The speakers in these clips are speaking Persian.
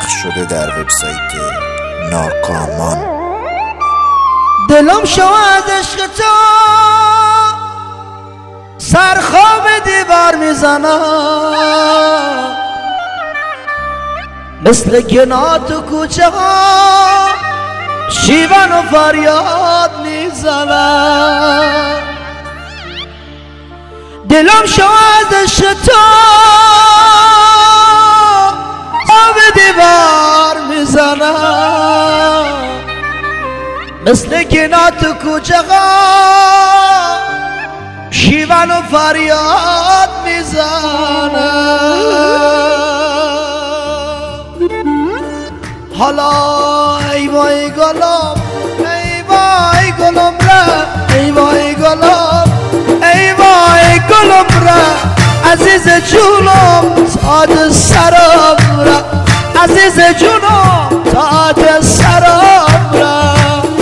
پخش شده در وبسایت ناکامان. دلم شو از عشق تو سرخواب دیوار میزنم، مثل گنا تو کوچه ها شیون و فریاد میزنم. دلم شو از عشق تو آب دیوار میزنم، مثل گنا تو کوچه ها شیون و فریاد میزنم. حالا ای وای گلم، ای وای گلم را، ای وای گلم، ای وای گلم را، عزیز جونم تاج سرم را، عزیز جونم تاج سرم را.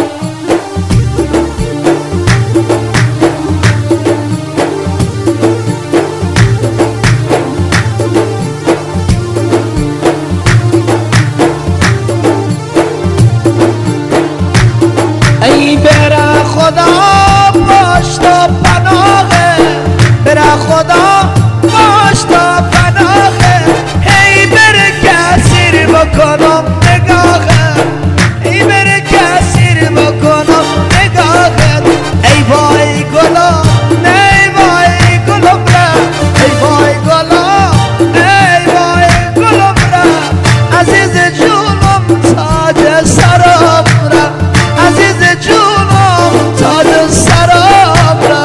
ای بره خدا باش تا پناهه، بره خدا باش تا پناهه، ای بره کسیر بکنم نگاهه، ای بره کسیر بکنم نگاهه. ای وای گلم، ای وای گلم را، ای وای گلم، ای وای گلم را، عزیز جونم تاج سرم را، عزیز جونم تاج سرم را.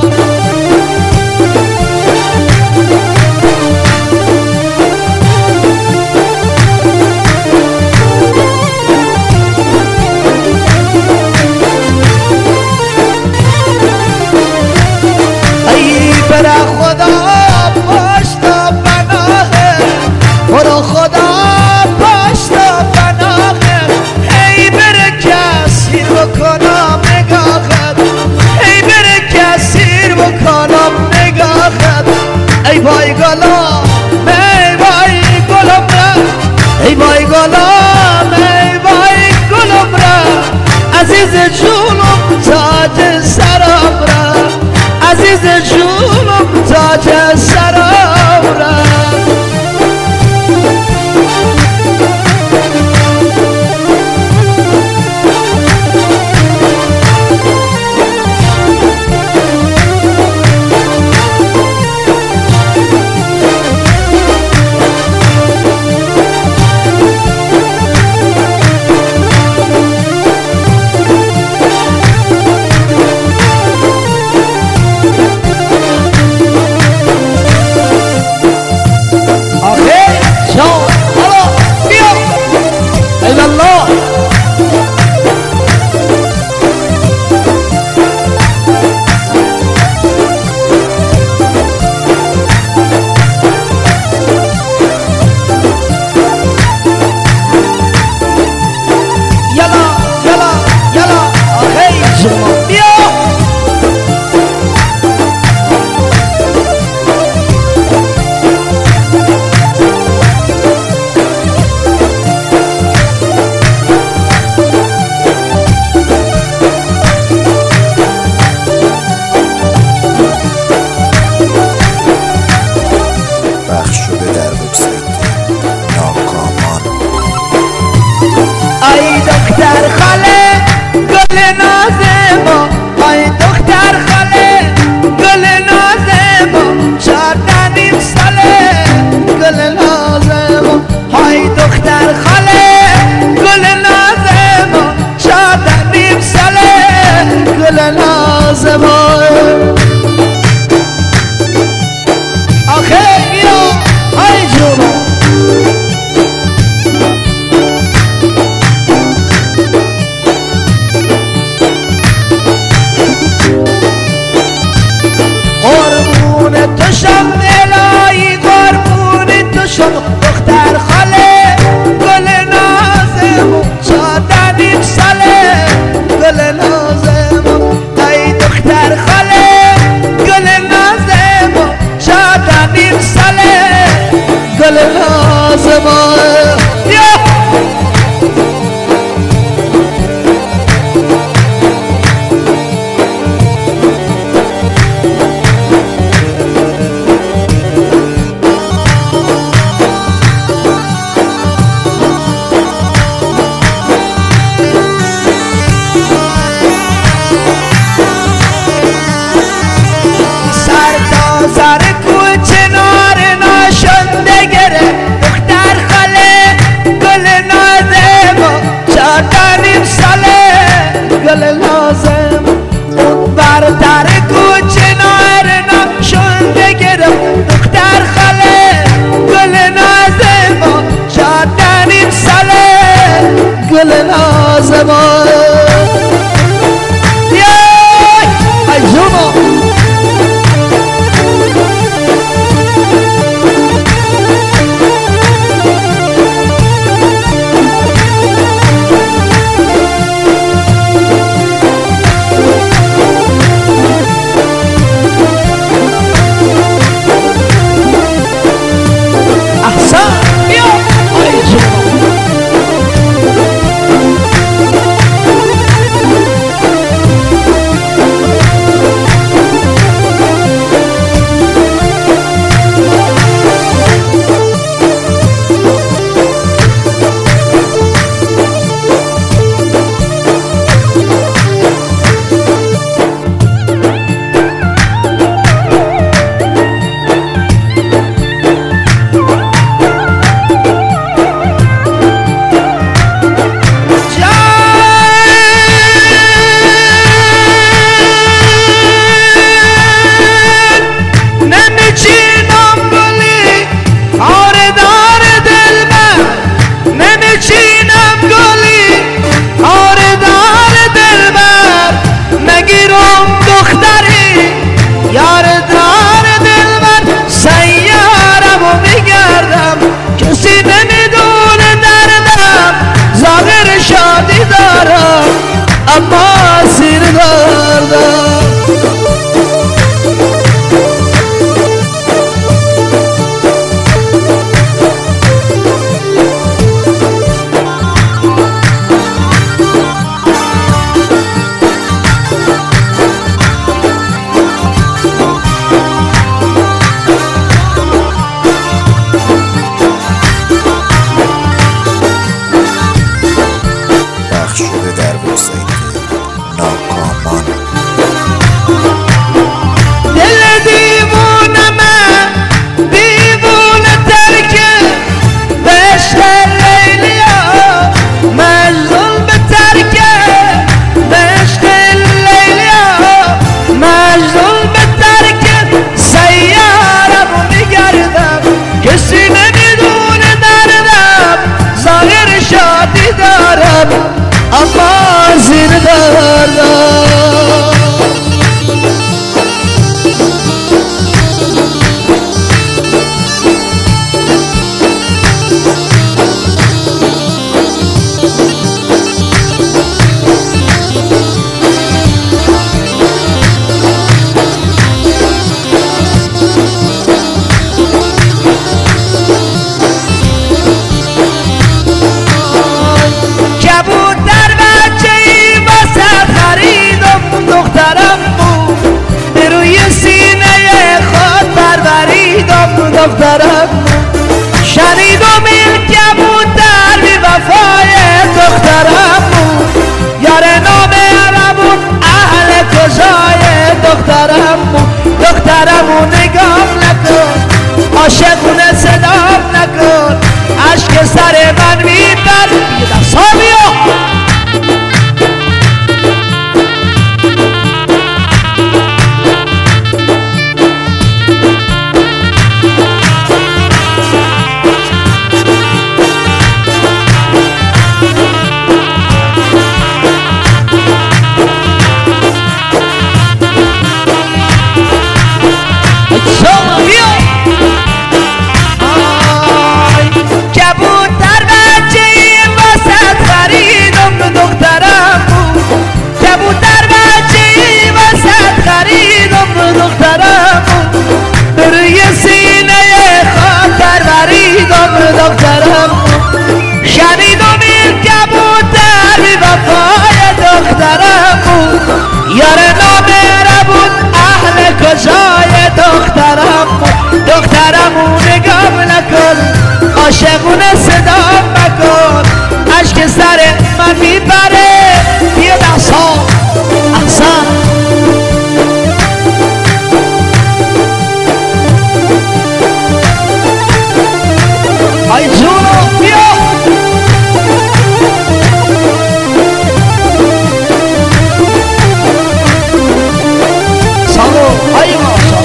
ای بره خدا باش تا پناهه، برو خدا باش تا پناهه، ای بره کسیر بکنم نگاهت، ای بره کسیر بکنم نگاهت. ای وای گلم، ای وای گلم را، ای وای گلم، ای وای گلم را، عزیز جونم تاج سرم را، عزیز جونم تاج سرم را. پخش شده در وبسایت ناکامان. ای دختر خاله گل ناز ما، ای دختر خاله گل ناز ما، 14 ساله گل ناز ما، ای دختر خاله گل ناز ما، 14 ساله گل ناز ما. آخه بیا ای جونم، قربون تو شم الهی، قربون تو شم دختر خاله گل نازم، 14 ساله گل نازم، ای دختر خاله گل نازم، 14 ساله گل نازم. دخترم اما زیر دردم. دخترم شنیدم این کبوتر بی وفای دخترم بود، یار نامهربون اهل کجای دخترم بود. دخترمو نگام نکن، عاشقونه صدام نکن، عشق سر من میبر بیدم سامیو. شنیدم این کبوتر بی وفای دخترم بود، یار نامهربون اهل کجای دخترم بود. دخترمو نگام نکن، عاشقونه صدام مکن، عشق سر من میبره بیاد احسان احسان. ای جونو بیا سالو ای ماشا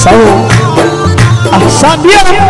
سو احسان بیا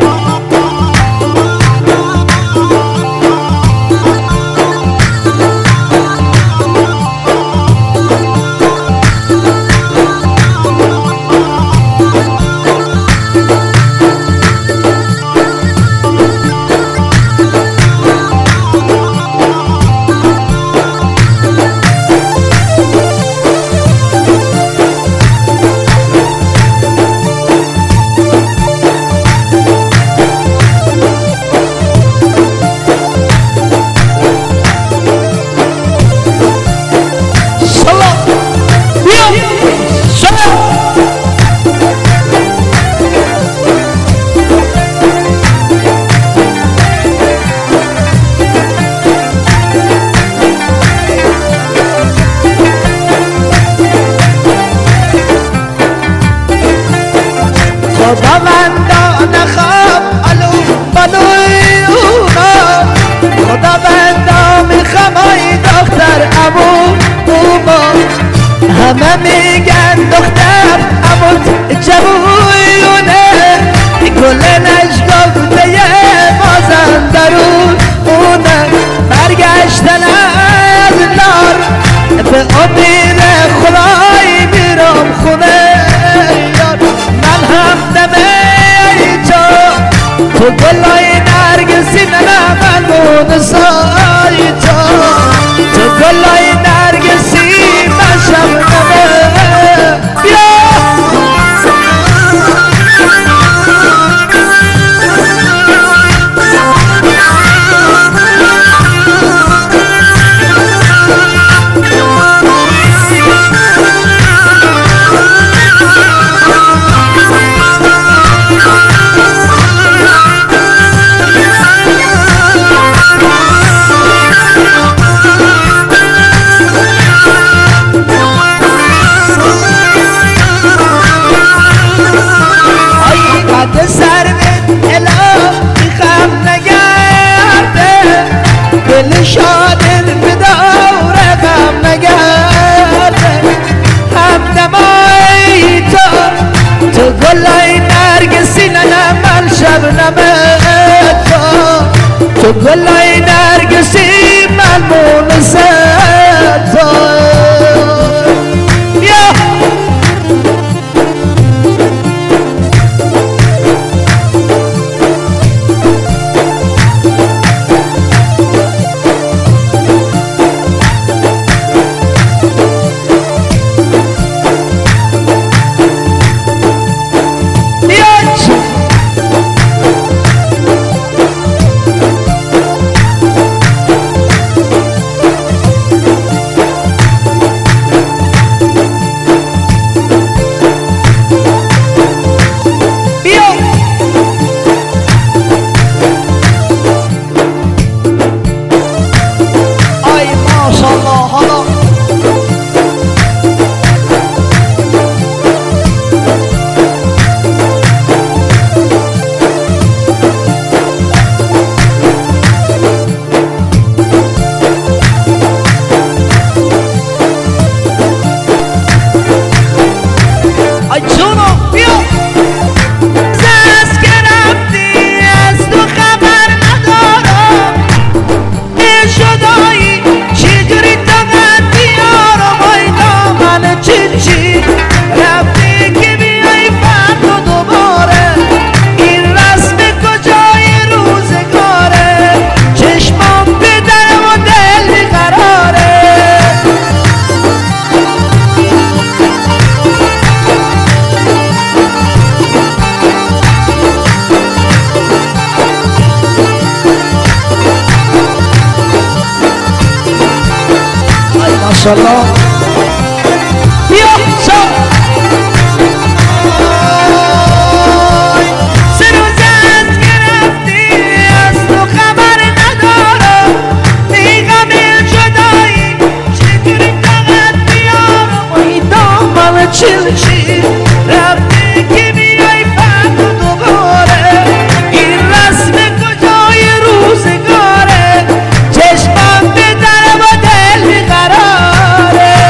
خداوندا نخواب الو بلوی اونا خداوندا میخوام ای دختر امو اوما همه میگن دختر امو جوونه گل نشگفته مازندرونه برگشتن از نار به امید خدای میرم خونه من هم دمه جا تو گلای نرگسی من مونسای جا تو گلای نرگسی من شبنمه بیا شادر به دور غم نگرده همدمای تو گلای نرگسی نه من شبنمه تو گلای نرگسی من مونسه ماشاءالله بیا شو سه روز از گرفتی از تو خبر ندارم میغم جدایی چجوری طاقت بیارم ای دامن چلچی رفتی که بیای فرد و دوباره این رسم کجای روزگاره چشمم به در و دل بیقراره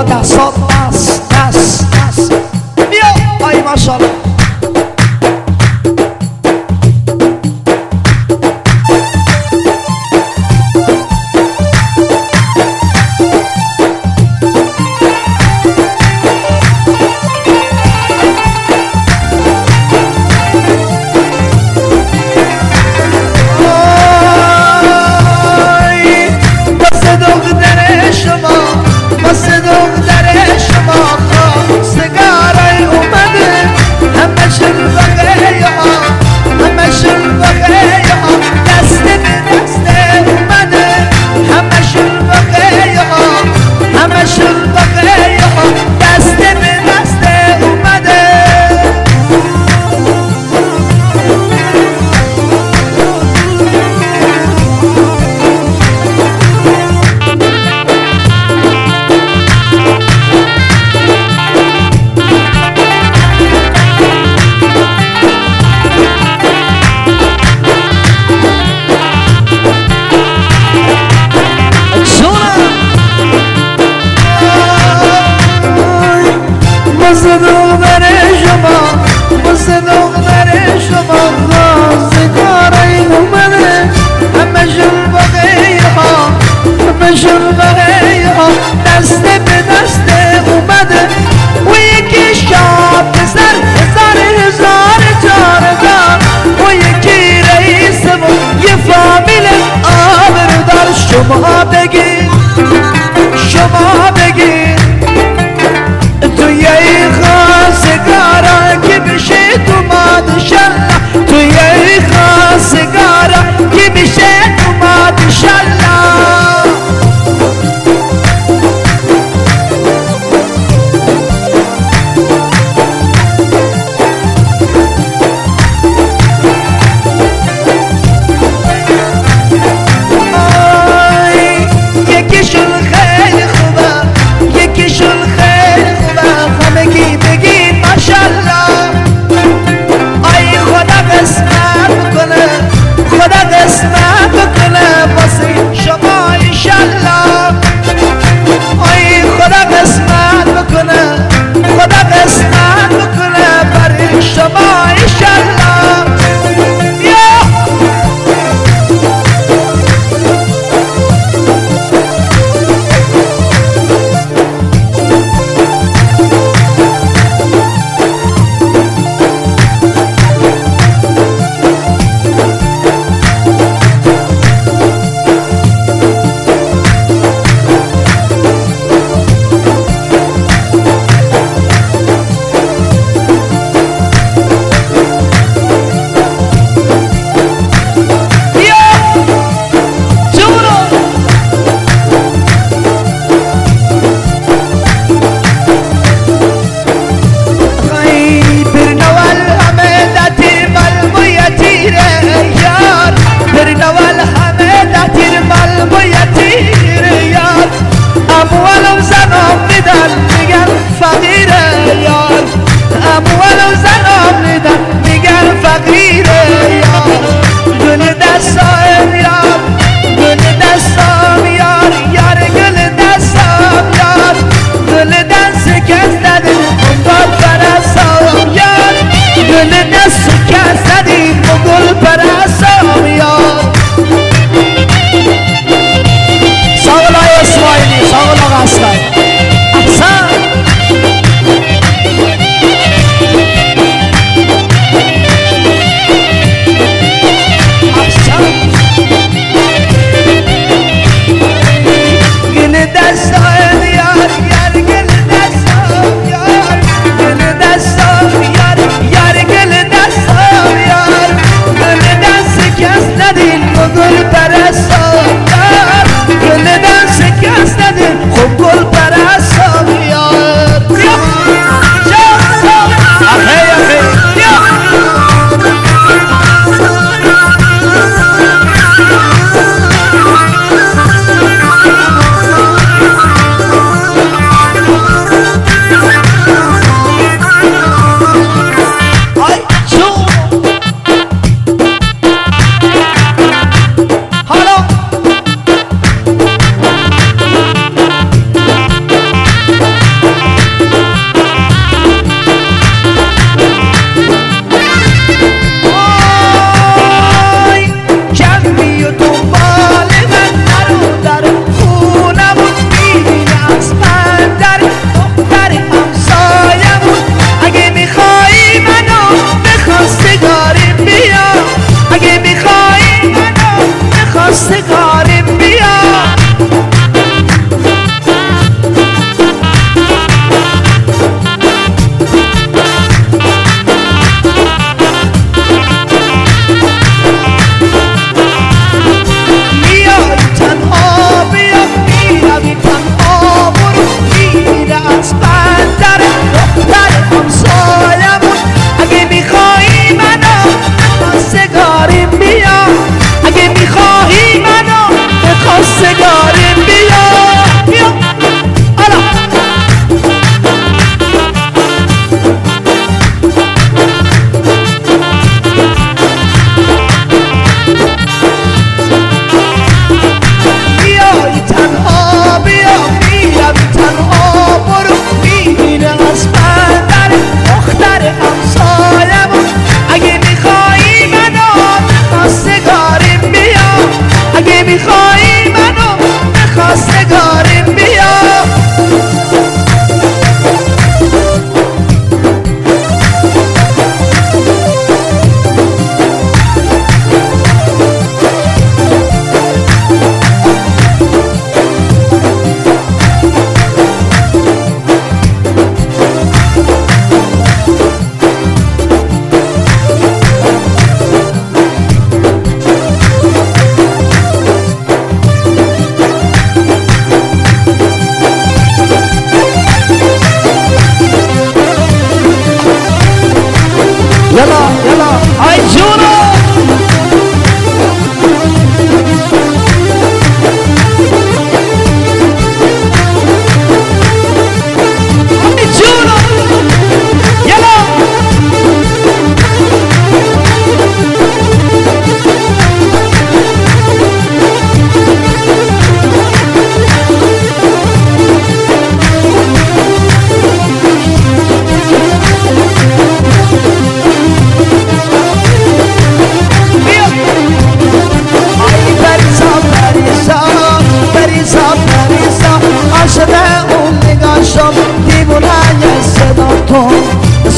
بالا دستات دست دست دست بیا ای ماشاءالله واسه دختر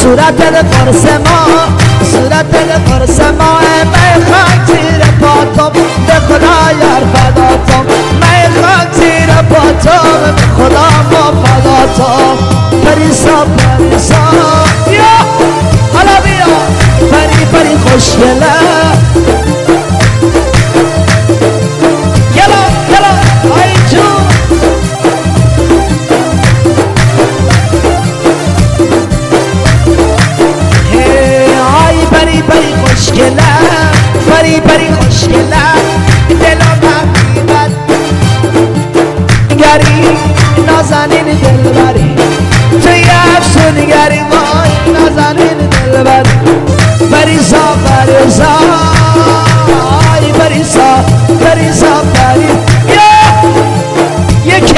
صورت قرص ما من خاک زیر پاتم به خدا یار فداتم من خاک زیر پاتم به خدا ما فداتم پریسا یا حالا بیا پری خوشگله یلا ای جون پری خوشگله پری خوشگله دلم حقیقت گری نازنین دلبری توی افسونگری وای نازنین دلبری پریسا ای پریسا پری یکه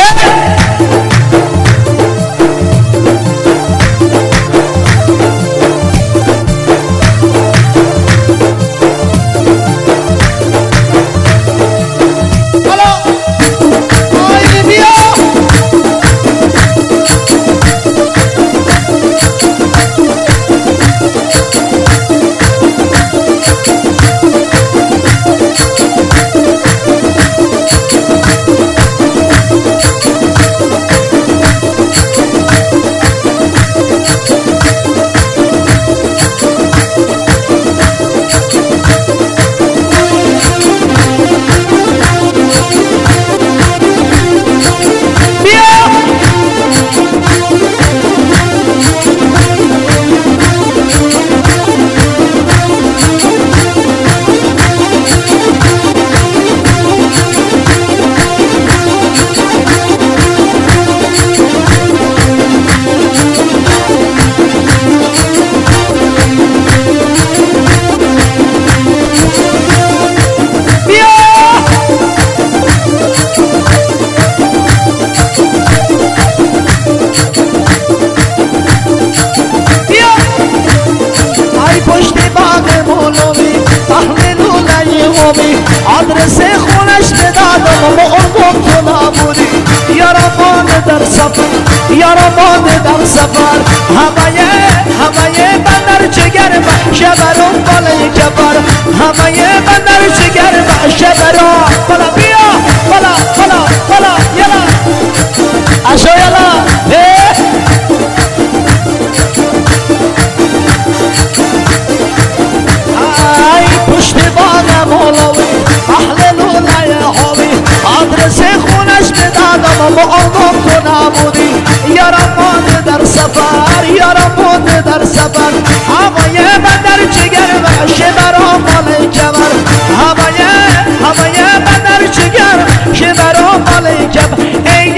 آدرس خونش به دادم و اون تو نبودی یارمان در سفر همه بندر جگر بخشه برون بالای کبر همه بندر جگر بخشه برون بالا بیا بالا یلا اشو یلا پشت باغ مولوی اهل لولای هاوی آدرس خونش به دادم و اون تو نبودی یارمان در سفر هوای بندر جگر و شبرام بالای کمر هوای بندر جگر شبرام بالای کمر ای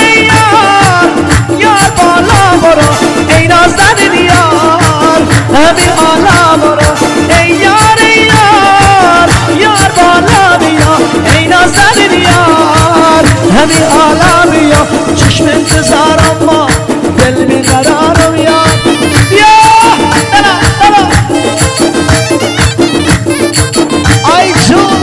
یار بالا برو ای نازنین یار همین حالا برو ای یار بالا بیا ای نازنین یار همین حالا بیا چشم انتظارم ما دل بیقرارم یا ای جون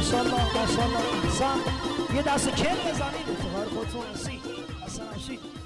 ماشاءالله ماشاءالله احسن. یه دست کل بزنید افتخار خودتون. سی اصلا